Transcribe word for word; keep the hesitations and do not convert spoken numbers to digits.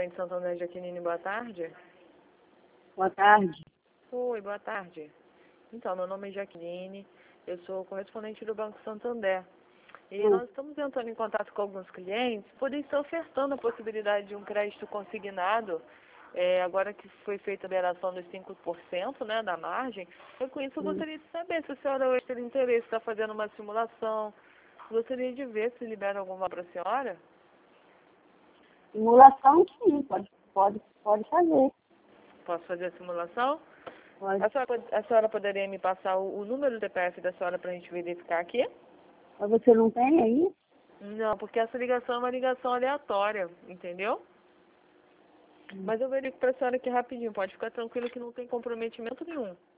Mãe de Santo André, Jaqueline, boa tarde. Boa tarde. Oi, boa tarde. Então, meu nome é Jaqueline, eu sou correspondente do Banco Santander. E Hum. nós estamos entrando em contato com alguns clientes, poder estar ofertando a possibilidade de um crédito consignado, é, agora que foi feita a liberação dos cinco por cento, né, da margem. Eu com isso eu Hum. gostaria de saber se a senhora hoje teria interesse, está fazendo uma simulação. Gostaria de ver se libera alguma para a senhora. Simulação, sim, pode, pode, pode fazer. Posso fazer a simulação? Pode. A senhora, pod- a senhora poderia me passar o, o número do C P F da senhora para a gente verificar aqui? Mas você não tem aí? Não, porque essa ligação é uma ligação aleatória, entendeu? Hum. Mas eu verifico para a senhora aqui rapidinho, pode ficar tranquilo que não tem comprometimento nenhum.